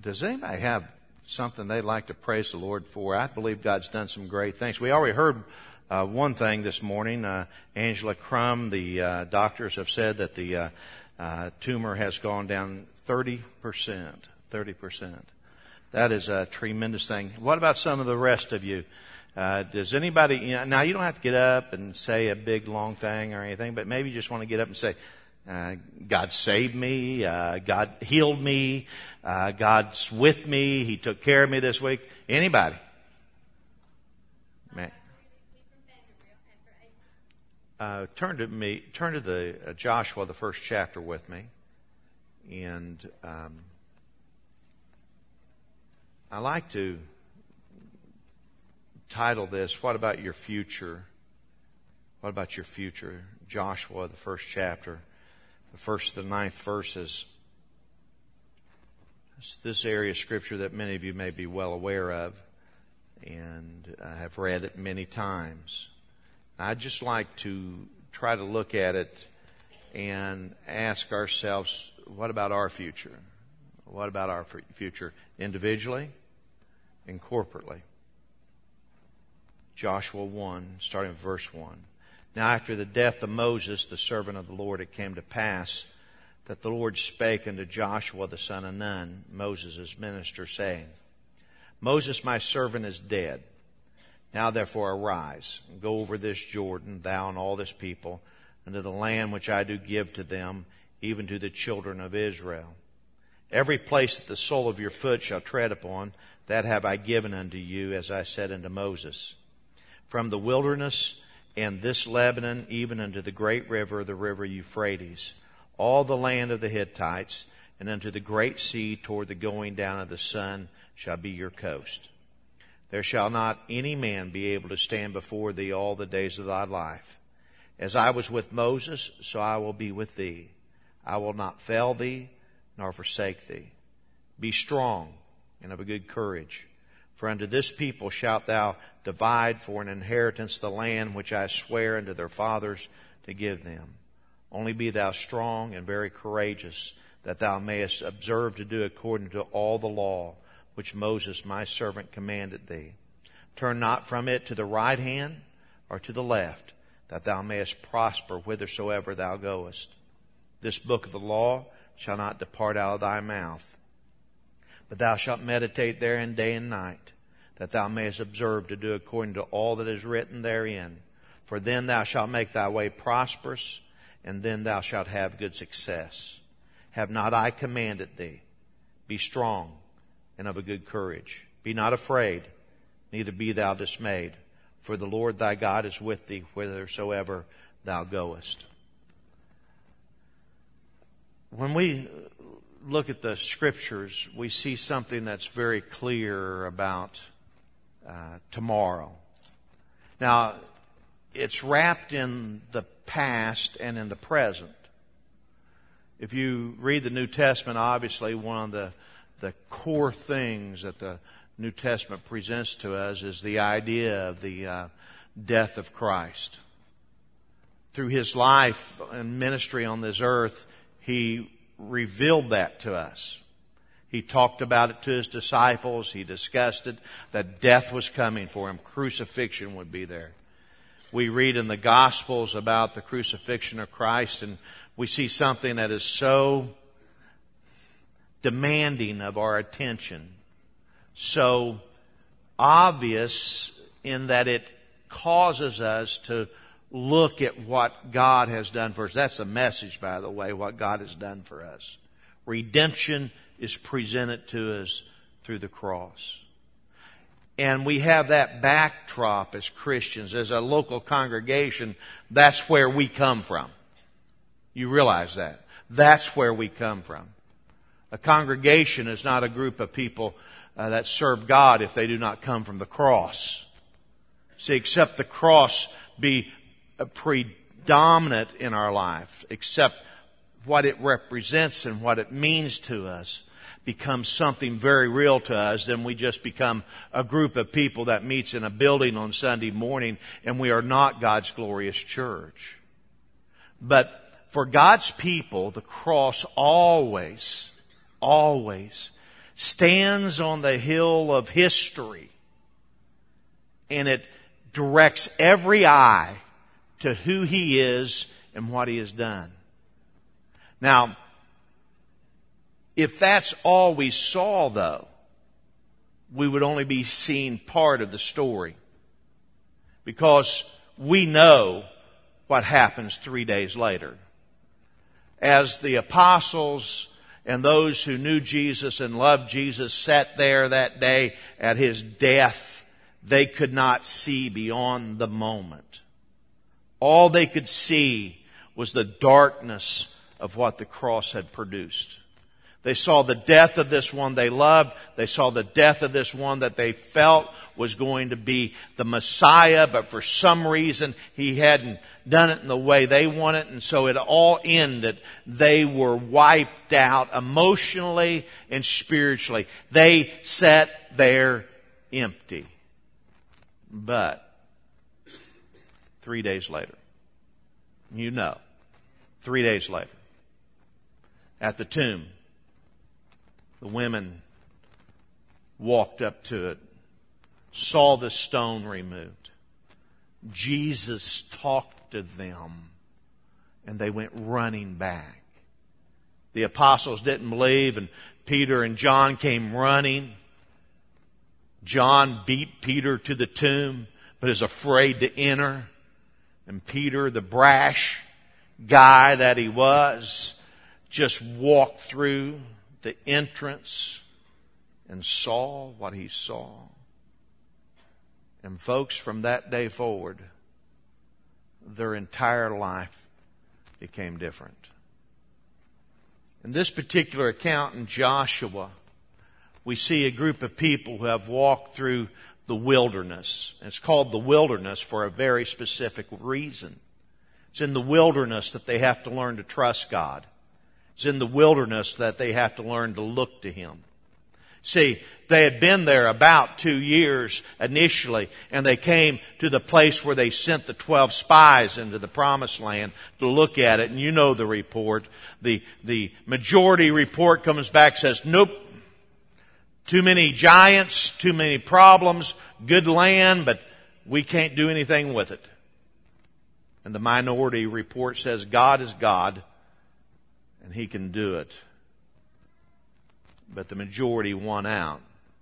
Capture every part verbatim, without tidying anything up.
does anybody have something they'd like to praise the Lord for? I believe God's done some great things. We already heard uh, one thing this morning. Uh, Angela Crum, the uh, doctors have said that the uh, uh, tumor has gone down thirty percent. thirty percent. That is a tremendous thing. What about some of the rest of you? Uh, does anybody, you know, now you don't have to get up and say a big long thing or anything, but maybe you just want to get up and say, uh, God saved me, uh, God healed me, uh, God's with me, He took care of me this week. Anybody? Man. Uh, turn to me, turn to the uh, Joshua, the first chapter with me. And, um, I like to title this, What About Your Future? What about your future? Joshua, the first chapter, the first to the ninth verses. It's this area of Scripture that many of you may be well aware of and uh, have read it many times. I'd just like to try to look at it and ask ourselves, what about our future? What about our future individually and corporately? Joshua one, starting with verse one. Now after the death of Moses, the servant of the Lord, it came to pass that the Lord spake unto Joshua the son of Nun, Moses' minister, saying, Moses my servant is dead. Now therefore arise, and go over this Jordan, thou and all this people, unto the land which I do give to them, even to the children of Israel. Every place that the sole of your foot shall tread upon, that have I given unto you, as I said unto Moses. From the wilderness and this Lebanon, even unto the great river, the river Euphrates, all the land of the Hittites, and unto the great sea toward the going down of the sun shall be your coast. There shall not any man be able to stand before thee all the days of thy life. As I was with Moses, so I will be with thee. I will not fail thee, nor forsake thee. Be strong and of a good courage. For unto this people shalt thou divide for an inheritance the land which I swear unto their fathers to give them. Only be thou strong and very courageous, that thou mayest observe to do according to all the law which Moses my servant commanded thee. Turn not from it to the right hand or to the left, that thou mayest prosper whithersoever thou goest. This book of the law shall not depart out of thy mouth, but thou shalt meditate therein day and night, that thou mayest observe to do according to all that is written therein. For then thou shalt make thy way prosperous, and then thou shalt have good success. Have not I commanded thee? Be strong and of a good courage. Be not afraid, neither be thou dismayed, for the Lord thy God is with thee whithersoever thou goest. When we look at the Scriptures, we see something that's very clear about uh, tomorrow. Now, it's wrapped in the past and in the present. If you read the New Testament, obviously one of the, the core things that the New Testament presents to us is the idea of the uh, death of Christ. Through His life and ministry on this earth, He revealed that to us. He talked about it to His disciples. He discussed it, that death was coming for Him. Crucifixion would be there. We read in the Gospels about the crucifixion of Christ, and we see something that is so demanding of our attention, so obvious in that it causes us to look at what God has done for us. That's the message, by the way, what God has done for us. Redemption is presented to us through the cross. And we have that backdrop as Christians, as a local congregation. That's where we come from. You realize that. That's where we come from. A congregation is not a group of people uh, that serve God if they do not come from the cross. See, except the cross be predominant in our life, except what it represents and what it means to us becomes something very real to us, then we just become a group of people that meets in a building on Sunday morning, and we are not God's glorious church. But for God's people, the cross always, always stands on the hill of history, and it directs every eye to who He is and what He has done. Now, if that's all we saw, though, we would only be seeing part of the story, because we know what happens three days later. As the apostles and those who knew Jesus and loved Jesus sat there that day at His death, they could not see beyond the moment. All they could see was the darkness of what the cross had produced. They saw the death of this one they loved. They saw the death of this one that they felt was going to be the Messiah, but for some reason He hadn't done it in the way they wanted, and so it all ended. They were wiped out emotionally and spiritually. They sat there empty. But three days later, you know, three days later, at the tomb, the women walked up to it, saw the stone removed. Jesus talked to them, and they went running back. The apostles didn't believe, and Peter and John came running. John beat Peter to the tomb, but is afraid to enter. And Peter, the brash guy that he was, just walked through the entrance and saw what he saw. And folks, from that day forward, their entire life became different. In this particular account in Joshua, we see a group of people who have walked through the wilderness. And it's called the wilderness for a very specific reason. It's in the wilderness that they have to learn to trust God. It's in the wilderness that they have to learn to look to Him. See, they had been there about two years initially, and they came to the place where they sent the twelve spies into the promised land to look at it. And you know the report. The, the majority report comes back, says, nope, too many giants, too many problems, good land, but we can't do anything with it. And the minority report says God is God, and He can do it. But the majority won out.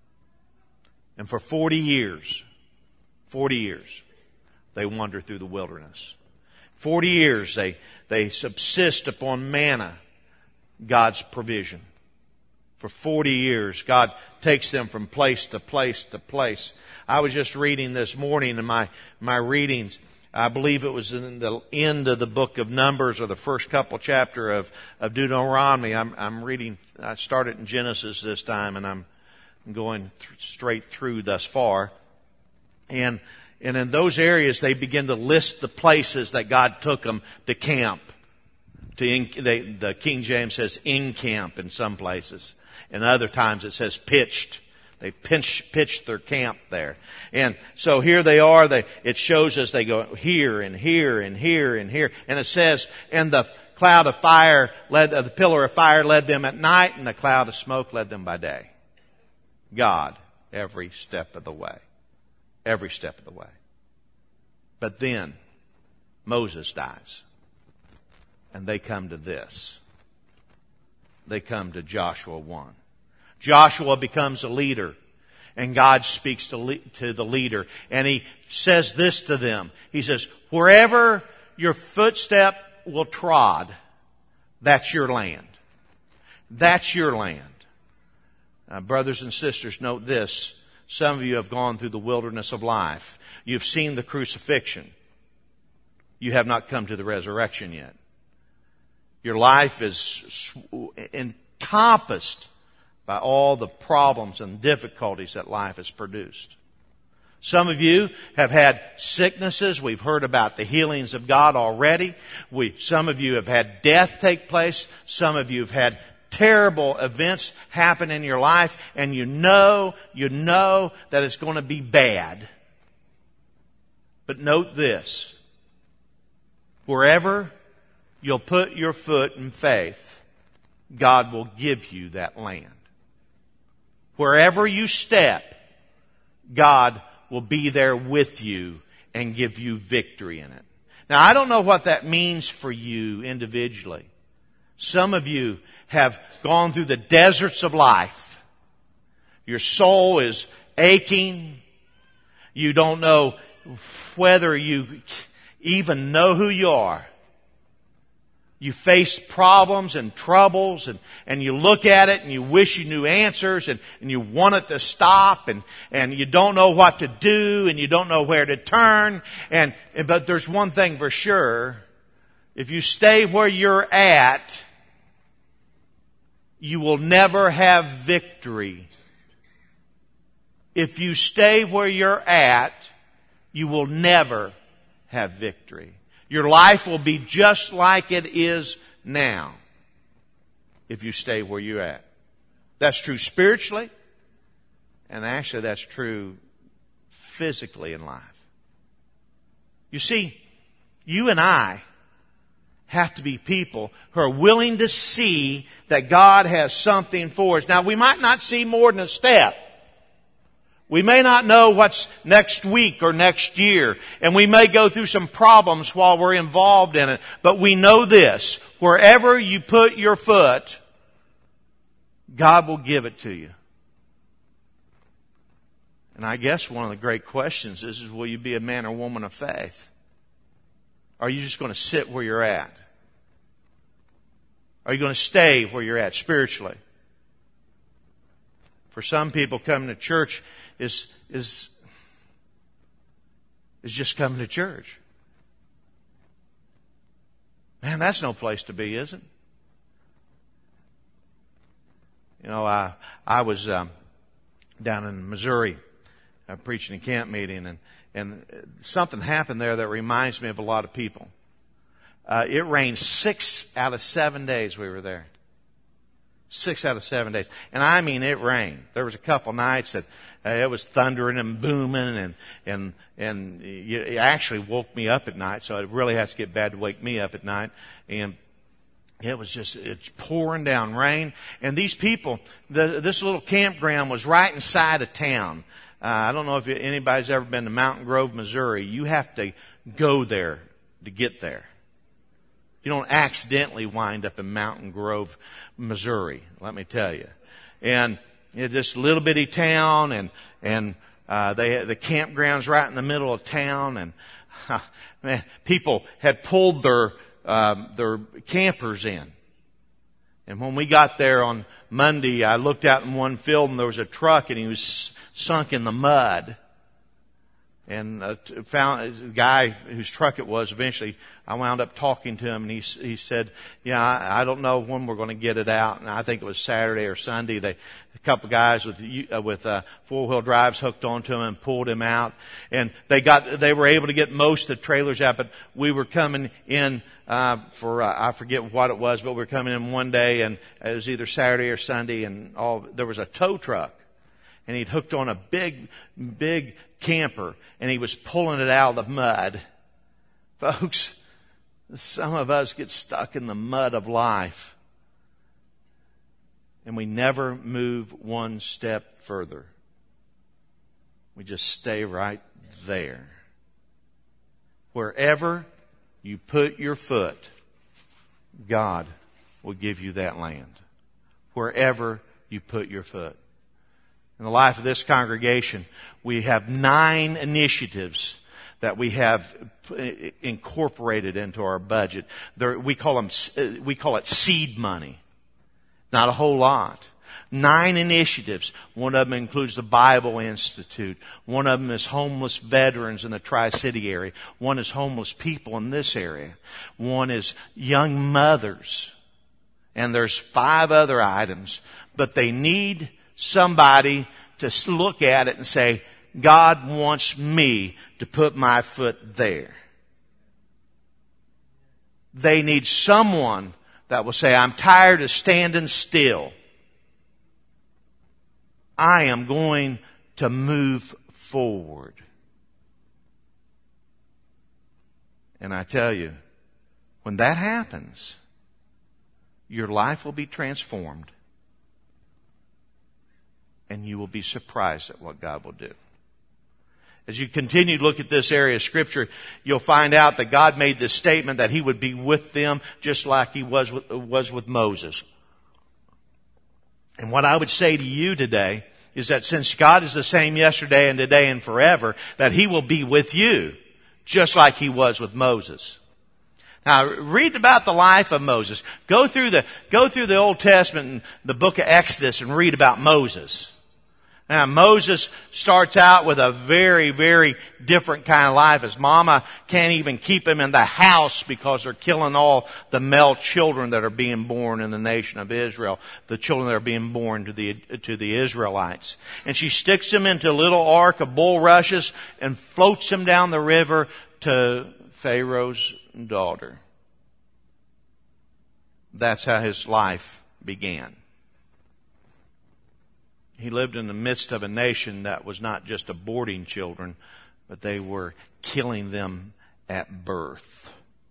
And for forty years, forty years, they wander through the wilderness. Forty years they, they subsist upon manna, God's provision. For forty years, God takes them from place to place to place. I was just reading this morning in my, my readings. I believe it was in the end of the book of Numbers, or the first couple chapter of, of Deuteronomy. I'm, I'm reading, I started in Genesis this time, and I'm going th- straight through thus far. And, and in those areas, they begin to list the places that God took them to camp. To in, they, the King James says in camp in some places. And other times it says pitched. They pitched, pitched their camp there. And so here they are. They, it shows us they go here and here and here and here. And it says, and the cloud of fire led, the pillar of fire led them at night, and the cloud of smoke led them by day. God, every step of the way. Every step of the way. But then Moses dies. And they come to this. They come to Joshua one. Joshua becomes a leader, and God speaks to, le- to the leader, and He says this to them. He says, wherever your footstep will trod, that's your land. That's your land. Now, brothers and sisters, note this. Some of you have gone through the wilderness of life. You've seen the crucifixion. You have not come to the resurrection yet. Your life is encompassed by all the problems and difficulties that life has produced. Some of you have had sicknesses. We've heard about the healings of God already. We, some of you have had death take place. Some of you have had terrible events happen in your life, and you know, you know that it's going to be bad. But note this. Wherever you'll put your foot in faith, God will give you that land. Wherever you step, God will be there with you and give you victory in it. Now, I don't know what that means for you individually. Some of you have gone through the deserts of life. Your soul is aching. You don't know whether you even know who you are. You face problems and troubles, and, and you look at it and you wish you knew answers, and, and you want it to stop, and, and you don't know what to do, and you don't know where to turn. And, but there's one thing for sure. If you stay where you're at, you will never have victory. If you stay where you're at, you will never have victory. Your life will be just like it is now if you stay where you're at. That's true spiritually, and actually that's true physically in life. You see, you and I have to be people who are willing to see that God has something for us. Now, we might not see more than a step. We may not know what's next week or next year, and we may go through some problems while we're involved in it, but we know this: wherever you put your foot, God will give it to you. And I guess one of the great questions is, is will you be a man or woman of faith? Or are you just going to sit where you're at? Are you going to stay where you're at spiritually? For some people, coming to church is is is just coming to church. Man, that's no place to be, is it? You know, I I was um, down in Missouri uh, preaching a camp meeting, and and something happened there that reminds me of a lot of people. Uh, it rained six out of seven days we were there. Six out of seven days. And I mean, it rained. There was a couple nights that uh, it was thundering and booming, and, and, and it actually woke me up at night. So it really has to get bad to wake me up at night. And it was just, it's pouring down rain. And these people, the, this little campground was right inside of town. Uh, I don't know if anybody's ever been to Mountain Grove, Missouri. You have to go there to get there. You don't accidentally wind up in Mountain Grove, Missouri, let me tell you. And it's just a little bitty town, and and uh, they the campground's right in the middle of town, and uh, man, people had pulled their uh, their campers in. And when we got there on Monday, I looked out in one field, and there was a truck, and he was sunk in the mud. And uh, found a guy whose truck it was. Eventually, I wound up talking to him, and he he said, "Yeah, I, I don't know when we're going to get it out." And I think it was Saturday or Sunday. They a couple of guys with uh, with uh, four wheel drives hooked onto him and pulled him out, and they got they were able to get most of the trailers out. But we were coming in uh, for uh, I forget what it was, but we were coming in one day, and it was either Saturday or Sunday, and all there was a tow truck. And he'd hooked on a big, big camper, and he was pulling it out of the mud. Folks, some of us get stuck in the mud of life, and we never move one step further. We just stay right there. Wherever you put your foot, God will give you that land. Wherever you put your foot. In the life of this congregation, we have nine initiatives that we have incorporated into our budget. There, we call them, we call it seed money. Not a whole lot. Nine initiatives. One of them includes the Bible Institute. One of them is homeless veterans in the Tri-City area. One is homeless people in this area. One is young mothers. And there's five other items. But they need somebody to look at it and say, God wants me to put my foot there. They need someone that will say, I'm tired of standing still. I am going to move forward. And I tell you, when that happens, your life will be transformed. And and you will be surprised at what God will do. As you continue to look at this area of Scripture, you'll find out that God made this statement that He would be with them just like He was with, was with Moses. And what I would say to you today is that since God is the same yesterday and today and forever, that He will be with you just like He was with Moses. Now, read about the life of Moses. Go through the, go through the Old Testament and the book of Exodus and read about Moses. Now, Moses starts out with a very, very different kind of life. His mama can't even keep him in the house because they're killing all the male children that are being born in the nation of Israel, the children that are being born to the, to the Israelites. And she sticks him into a little ark of bulrushes and floats him down the river to Pharaoh's daughter. That's how his life began. He lived in the midst of a nation that was not just aborting children, but they were killing them at birth.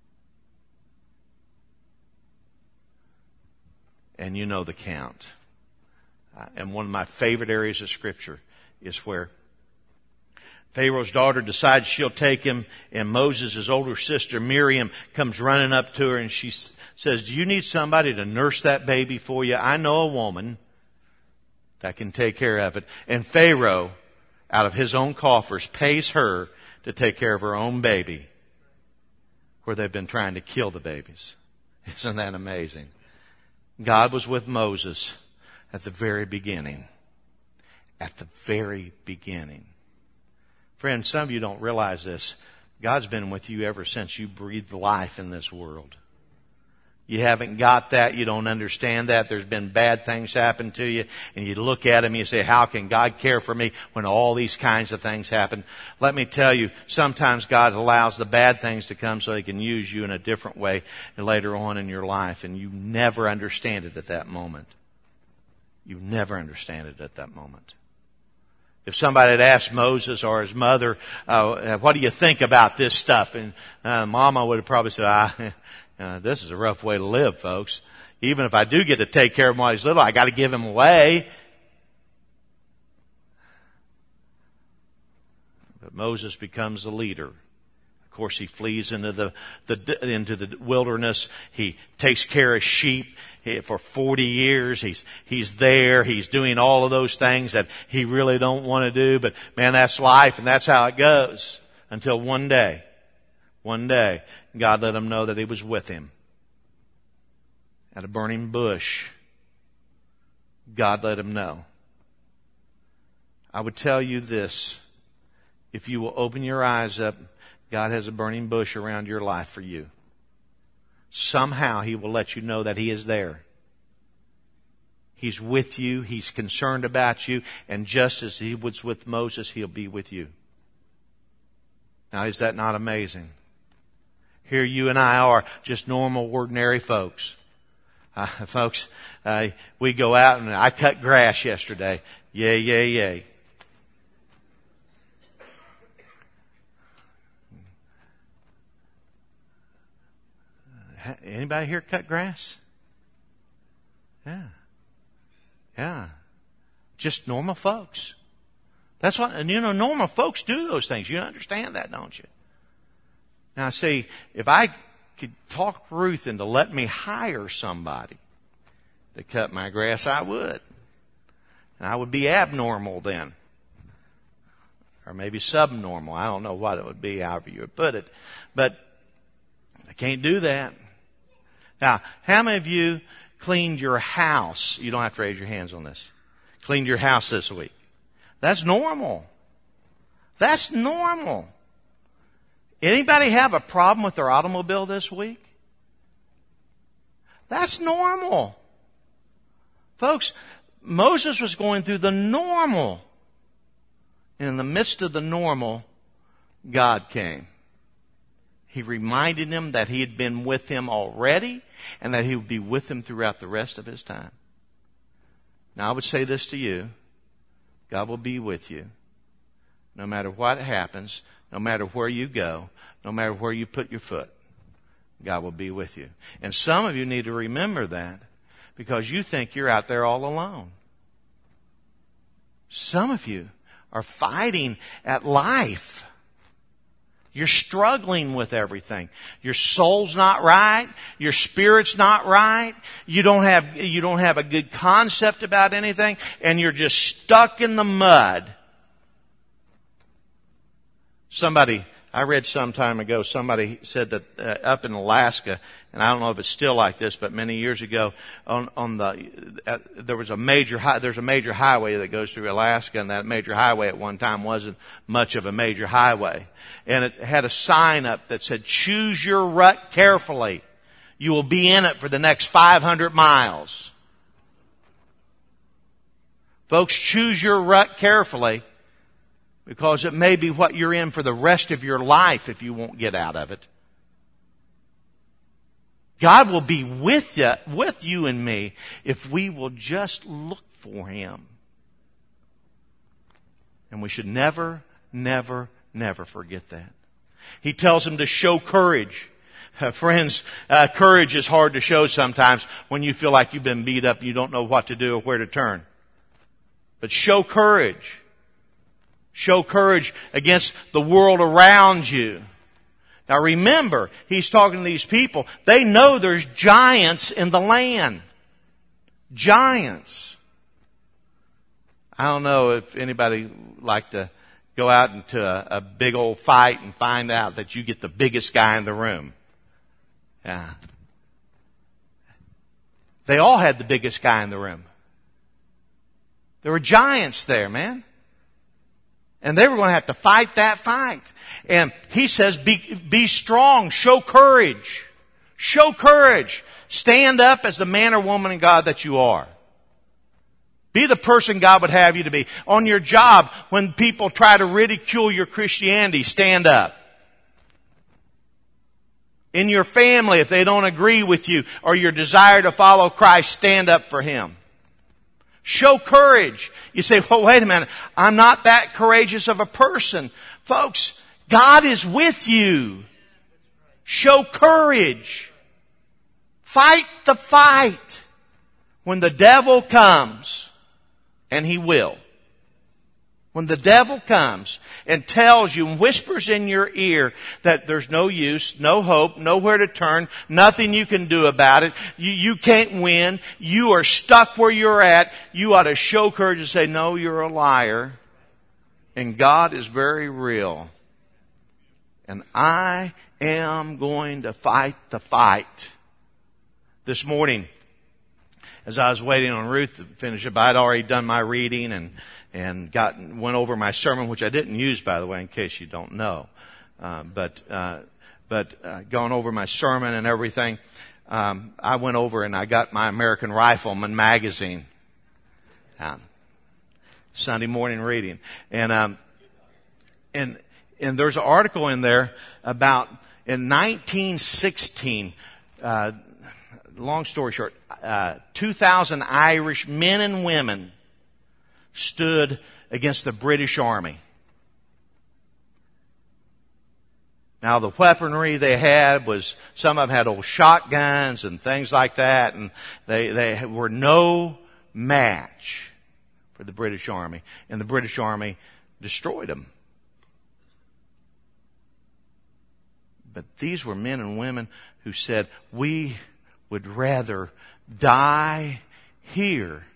And you know the count. Uh, and one of my favorite areas of Scripture is where Pharaoh's daughter decides she'll take him, and Moses' older sister Miriam comes running up to her and she says, "Do you need somebody to nurse that baby for you? I know a woman that can take care of it." And Pharaoh, out of his own coffers, pays her to take care of her own baby where they've been trying to kill the babies. Isn't that amazing? God was with Moses at the very beginning. At the very beginning. Friends, some of you don't realize this. God's been with you ever since you breathed life in this world. You haven't got that. You don't understand that. There's been bad things happen to you. And you look at him and you say, how can God care for me when all these kinds of things happen? Let me tell you, sometimes God allows the bad things to come so He can use you in a different way later on in your life. And you never understand it at that moment. You never understand it at that moment. If somebody had asked Moses or his mother, uh, what do you think about this stuff? And uh, Mama would have probably said, ah, Uh, this is a rough way to live, folks. Even if I do get to take care of him while he's little, I got to give him away. But Moses becomes the leader. Of course, he flees into the, the into the wilderness. He takes care of sheep he, for forty years. He's he's there. He's doing all of those things that he really don't want to do. But man, that's life, and that's how it goes. Until one day. One day, God let him know that He was with him. At a burning bush, God let him know. I would tell you this. If you will open your eyes up, God has a burning bush around your life for you. Somehow He will let you know that He is there. He's with you. He's concerned about you. And just as He was with Moses, He'll be with you. Now, is that not amazing? Here you and I are, just normal, ordinary folks. Uh, folks, uh, we go out and I cut grass yesterday. Yay, yay, yay. Anybody here cut grass? Yeah. Yeah. Just normal folks. That's what, and you know, normal folks do those things. You understand that, don't you? Now, see, if I could talk Ruth into letting me hire somebody to cut my grass, I would. And I would be abnormal then. Or maybe subnormal. I don't know what it would be, however you would put it. But I can't do that. Now, how many of you cleaned your house? You don't have to raise your hands on this. Cleaned your house this week. That's normal. That's normal. Anybody have a problem with their automobile this week? That's normal. Folks, Moses was going through the normal. And in the midst of the normal, God came. He reminded him that He had been with him already and that He would be with him throughout the rest of his time. Now, I would say this to you. God will be with you no matter what happens, no matter where you go, no matter where you put your foot. God will be with you. And some of you need to remember that because you think you're out there all alone. Some of you are fighting at life. You're struggling with everything. Your soul's not right. Your spirit's not right. You don't have, you don't have a good concept about anything, and you're just stuck in the mud. Somebody, I read some time ago, somebody said that uh, up in Alaska, and I don't know if it's still like this, but many years ago, on, on the, uh, there was a major, hi- there's a major highway that goes through Alaska, and that major highway at one time wasn't much of a major highway. And it had a sign up that said, choose your rut carefully. You will be in it for the next five hundred miles. Folks, choose your rut carefully, because it may be what you're in for the rest of your life if you won't get out of it. God will be with you, with you and me if we will just look for Him. And we should never, never, never forget that. He tells them to show courage. Uh, friends, uh, courage is hard to show sometimes when you feel like you've been beat up and you don't know what to do or where to turn. But show courage. Show courage against the world around you. Now remember, he's talking to these people. They know there's giants in the land. Giants. I don't know if anybody like to go out into a, a big old fight and find out that you get the biggest guy in the room. Yeah. They all had the biggest guy in the room. There were giants there, man. And they were going to have to fight that fight. And he says, be, be strong, show courage. Show courage. Stand up as the man or woman in God that you are. Be the person God would have you to be. On your job, when people try to ridicule your Christianity, stand up. In your family, if they don't agree with you or your desire to follow Christ, stand up for Him. Show courage. You say, well, wait a minute. I'm not that courageous of a person. Folks, God is with you. Show courage. Fight the fight. When the devil comes, and he will. When the devil comes and tells you and whispers in your ear that there's no use, no hope, nowhere to turn, nothing you can do about it, you, you can't win, you are stuck where you're at, you ought to show courage and say, no, you're a liar. And God is very real. And I am going to fight the fight. This morning, as I was waiting on Ruth to finish up, I'd already done my reading and and got went over my sermon, which I didn't use, by the way, in case you don't know. Uh, but uh, but uh, gone over my sermon and everything. Um, I went over and I got my American Rifleman magazine. Um, Sunday morning reading, and um, and and there's an article in there about in nineteen sixteen. Uh, long story short, uh, two thousand Irish men and women stood against the British Army. Now the weaponry they had was, some of them had old shotguns and things like that, and they, they were no match for the British Army. And the British Army destroyed them. But these were men and women who said, we would rather die here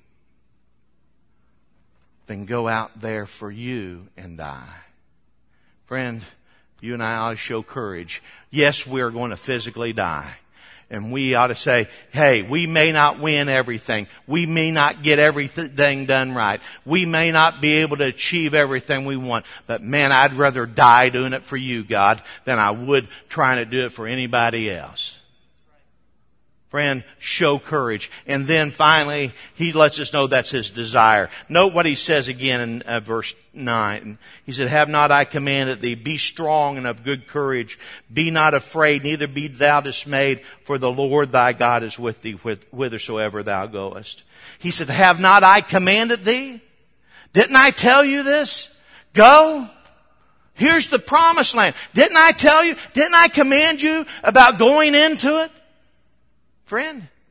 than go out there for you and die. Friend, you and I ought to show courage. Yes, we're going to physically die. And we ought to say, hey, we may not win everything. We may not get everything done right. We may not be able to achieve everything we want. But man, I'd rather die doing it for you, God, than I would trying to do it for anybody else. Friend, show courage. And then finally, he lets us know that's his desire. Note what he says again in uh, verse nine. He said, have not I commanded thee, be strong and of good courage. Be not afraid, neither be thou dismayed, for the Lord thy God is with thee whithersoever thou goest. He said, have not I commanded thee? Didn't I tell you this? Go. Here's the promised land. Didn't I tell you? Didn't I command you about going into it? Friend,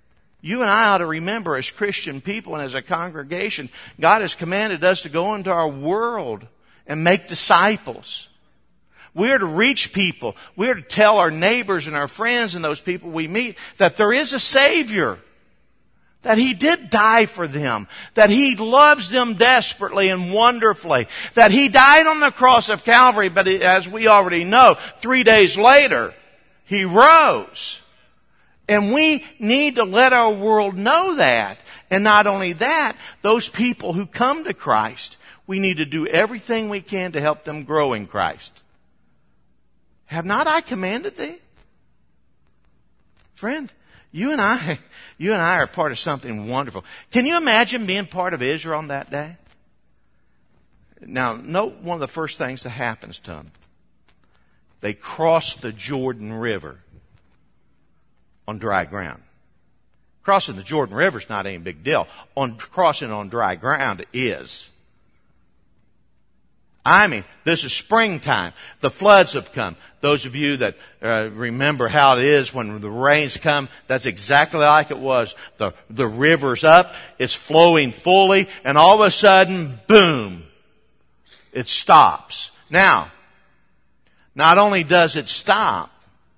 you and I ought to remember as Christian people and as a congregation, God has commanded us to go into our world and make disciples. We're to reach people. We're to tell our neighbors and our friends and those people we meet that there is a Savior. That He did die for them. That He loves them desperately and wonderfully. That He died on the cross of Calvary, but as we already know, three days later, He rose. And we need to let our world know that. And not only that, those people who come to Christ, we need to do everything we can to help them grow in Christ. Have not I commanded thee? Friend, you and I, you and I are part of something wonderful. Can you imagine being part of Israel on that day? Now, note one of the first things that happens to them. They cross the Jordan River on dry ground. Crossing the Jordan River is not any big deal. On crossing on dry ground is. I mean, this is springtime. The floods have come. Those of you that uh, remember how it is when the rains come, that's exactly like it was. The, the river's up, it's flowing fully, and all of a sudden, boom, it stops. Now, not only does it stop,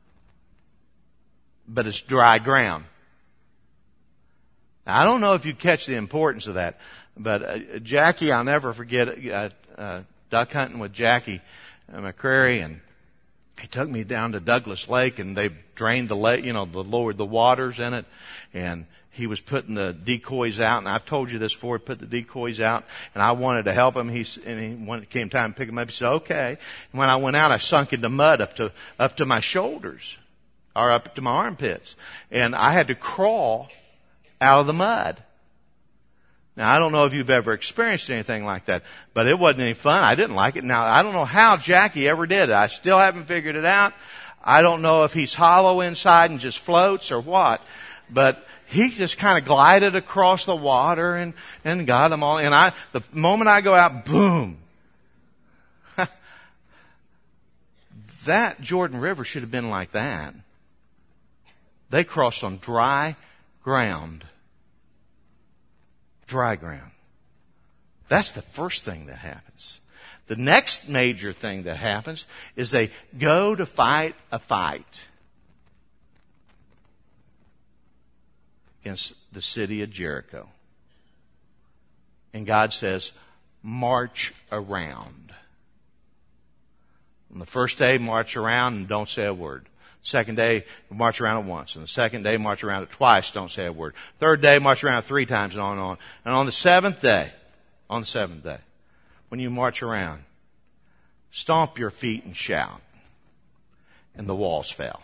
but it's dry ground. Now, I don't know if you catch the importance of that, but uh, Jackie, I'll never forget it, uh, uh, duck hunting with Jackie McCrary, and he took me down to Douglas Lake, and they drained the lake, you know, the lowered the waters in it, and he was putting the decoys out, and I've told you this before, he put the decoys out, and I wanted to help him. He, and he, when it came time to pick him up, he said, okay. And when I went out, I sunk into mud up to, up to my shoulders, or up to my armpits, and I had to crawl out of the mud. Now, I don't know if you've ever experienced anything like that, but it wasn't any fun. I didn't like it. Now, I don't know how Jackie ever did it. I still haven't figured it out. I don't know if he's hollow inside and just floats or what, but he just kind of glided across the water and, and got them all. And I, the moment I go out, boom. That Jordan River should have been like that. They crossed on dry ground. Dry ground. That's the first thing that happens. The next major thing that happens is they go to fight a fight against the city of Jericho. And God says, march around. On the first day, march around and don't say a word. Second day, march around it once. And the second day, march around it twice, don't say a word. Third day, march around it three times, and on and on. And on the seventh day, on the seventh day, when you march around, stomp your feet and shout. And the walls fell.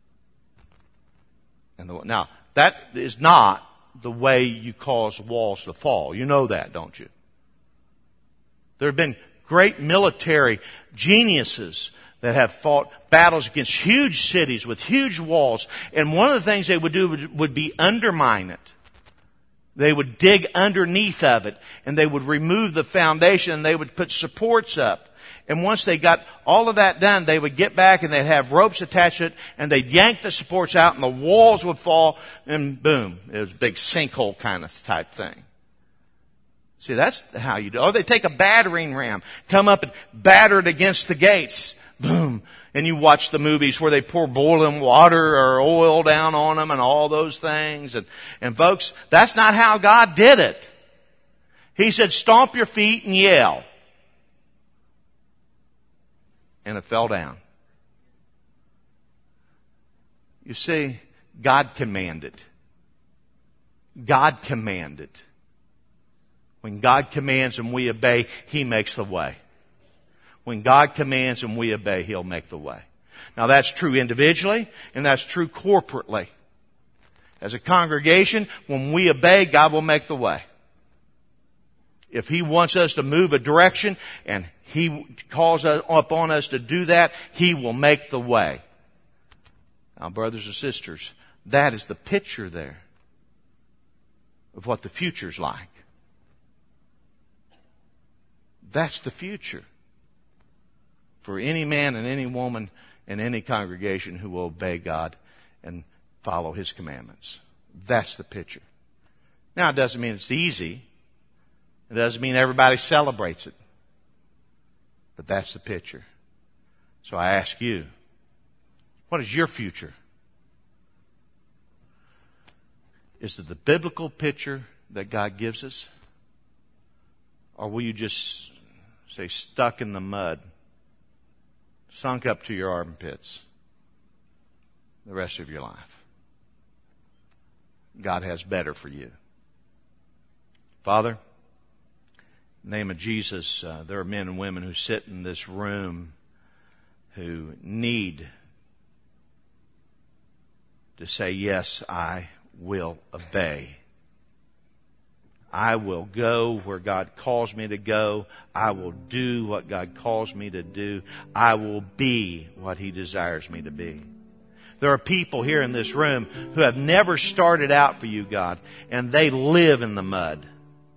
And the, now, that is not the way you cause walls to fall. You know that, don't you? There have been great military geniuses that have fought battles against huge cities with huge walls. And one of the things they would do would, would be undermine it. They would dig underneath of it, and they would remove the foundation, and they would put supports up. And once they got all of that done, they would get back and they'd have ropes attached to it, and they'd yank the supports out, and the walls would fall, and boom, it was a big sinkhole kind of type thing. See, that's how you do it. Or they take a battering ram, come up and batter it against the gates. Boom. And you watch the movies where they pour boiling water or oil down on them and all those things. And, and folks, that's not how God did it. He said, stomp your feet and yell. And it fell down. You see, God commanded. God commanded. When God commands and we obey, He makes the way. When God commands and we obey, He'll make the way. Now that's true individually, and that's true corporately. As a congregation, when we obey, God will make the way. If He wants us to move a direction and He calls upon us to do that, He will make the way. Now, brothers and sisters, that is the picture there of what the future's like. That's the future for any man and any woman in any congregation who will obey God and follow His commandments. That's the picture. Now, it doesn't mean it's easy. It doesn't mean everybody celebrates it. But that's the picture. So I ask you, what is your future? Is it the biblical picture that God gives us? Or will you just stay stuck in the mud, sunk up to your armpits the rest of your life? God has better for you. Father, in the name of Jesus, uh, there are men and women who sit in this room who need to say, yes, I will obey. I will go where God calls me to go. I will do what God calls me to do. I will be what He desires me to be. There are people here in this room who have never started out for you, God, and they live in the mud.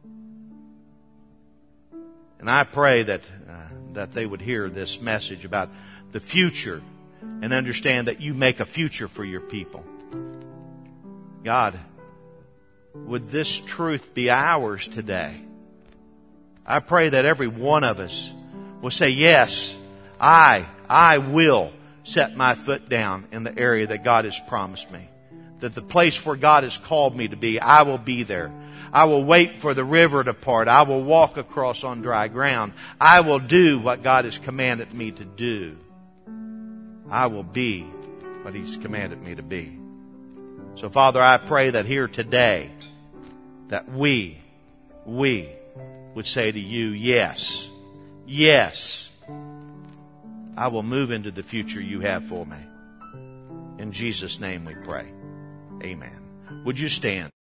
And I pray that uh, that they would hear this message about the future and understand that you make a future for your people. God, would this truth be ours today? I pray that every one of us will say, yes, I, I will set my foot down in the area that God has promised me. That the place where God has called me to be, I will be there. I will wait for the river to part. I will walk across on dry ground. I will do what God has commanded me to do. I will be what He's commanded me to be. So, Father, I pray that here today, that we, we would say to you, yes, yes, I will move into the future you have for me. In Jesus' name we pray. Amen. Would you stand?